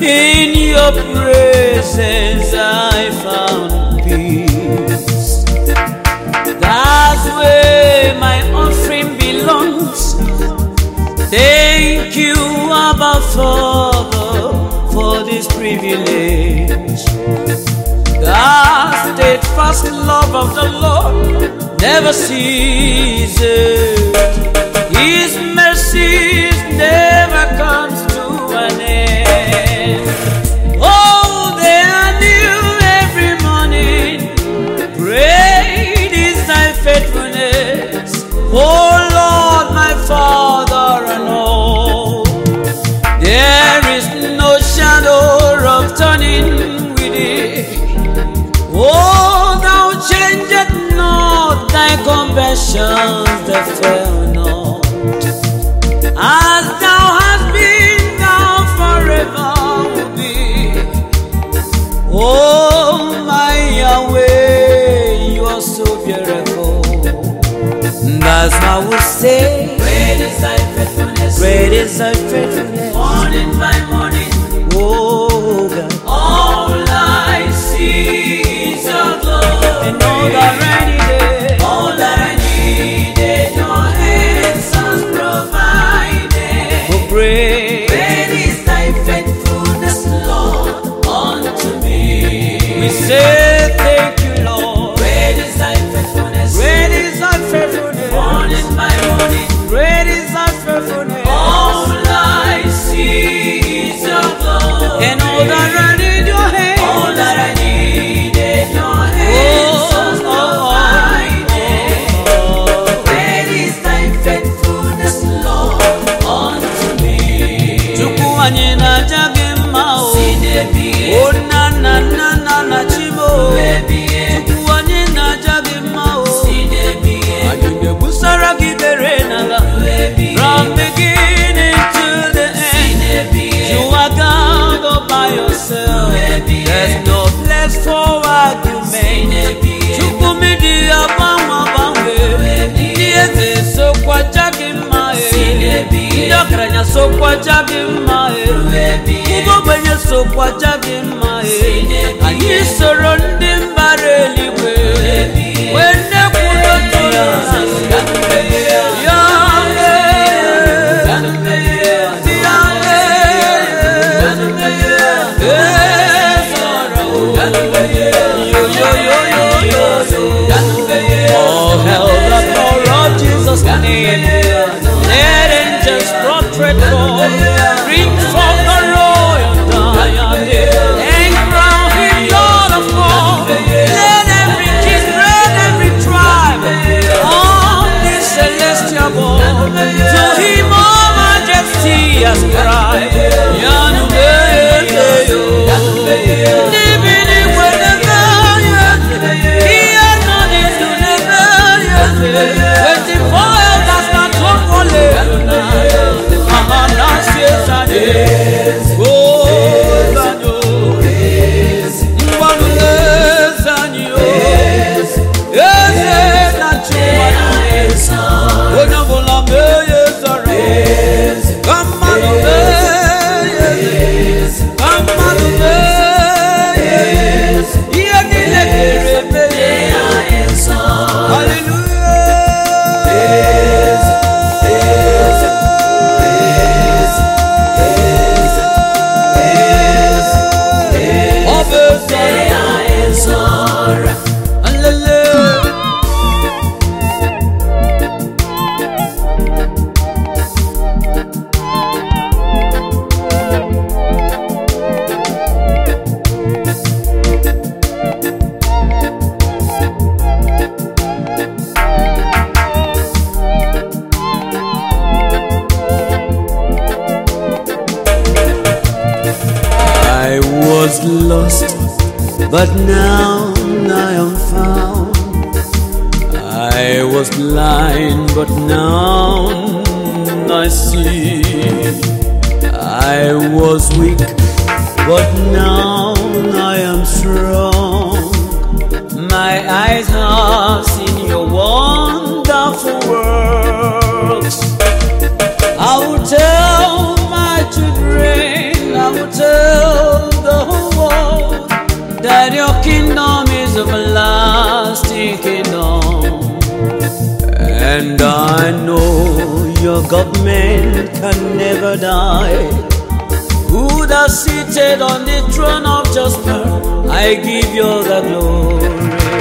In your presence I found peace. That's where my offering belongs. Thank you, Abba Father, for this privilege. The steadfast love of the Lord never ceases. His mercies never comes to an end. Oh, they are new every morning. Great is thy faithfulness, oh Lord, my Father and all. There is no shadow of turning with it. Oh, thou changest not thy compassions, that fail not. As thou hast been, thou forever will be. Oh, my Yahweh, you are so beautiful. That's how we say, great is thy faithfulness, great is thy faithfulness, morning by morning. Oh God, all I see is your glory, and all that I needed, all that I needed, your hands has provided. Oh, great is thy faithfulness, Lord, unto me. We say thank you, Lord. Great is thy faithfulness, great is thy faithfulness, morning by morning. Great is thy faithfulness. All I see is your glory, and all that I need, your hand. All that I needed, your hands has provided. Great is thy faithfulness, Lord, unto me. Chukwuanye na jagema o. Oh na na na na na chimo. Chukwuanye na jagema o. Ayuge busara kibere naga. From beginning to the end, you are God all by yourself. There's no place for argument. Chukwumidi abama bangwe. Ndiye so kwa jagema e. Ndakranya so kwa jagema e. Ugobenye so kwa jagema e. Anyi soro ndi mbare liwe. Wende kudo tola. Oh, hail the power of Jesus' name. Let angels prostrate for, bring forth the royal diadem, and crown him Lord of all. Let every king reign, every tribe, all this celestial born, to him all majesty ascribe. Waiting for elders not to follow. was lost, but now I am found. I was blind, but now I see. I was weak, but now I am strong. My eyes have seen your wonderful works. I will tell my children, I will tell Your government can never die. Who that seated on the throne of Jasper, I give you the glory.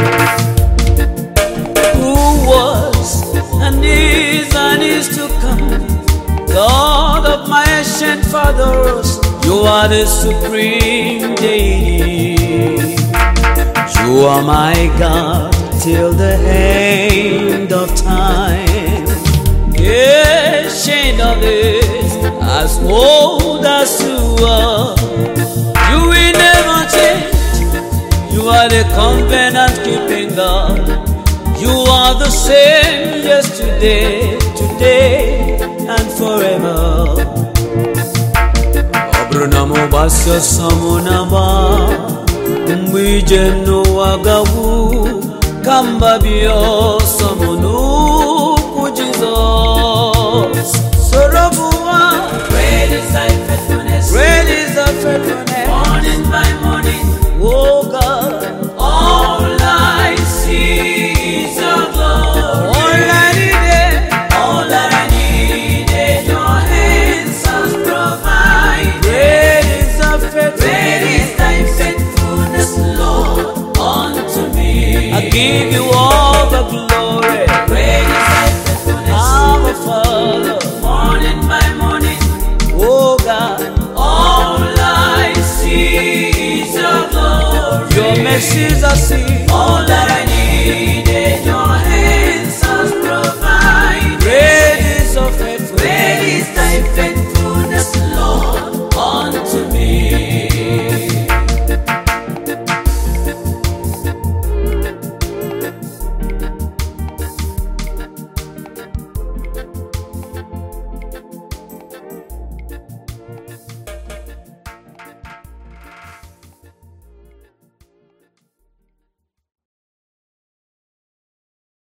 Who was and is to come, God of my ancient fathers, you are the supreme deity. You are my God till the end of time. Ancient of days, as old as you are, you will never change. You are the covenant-keeping God. You are the same yesterday, today, and forever. Abranamo basya samunaba, mwije no wagawu, kambabio samunu.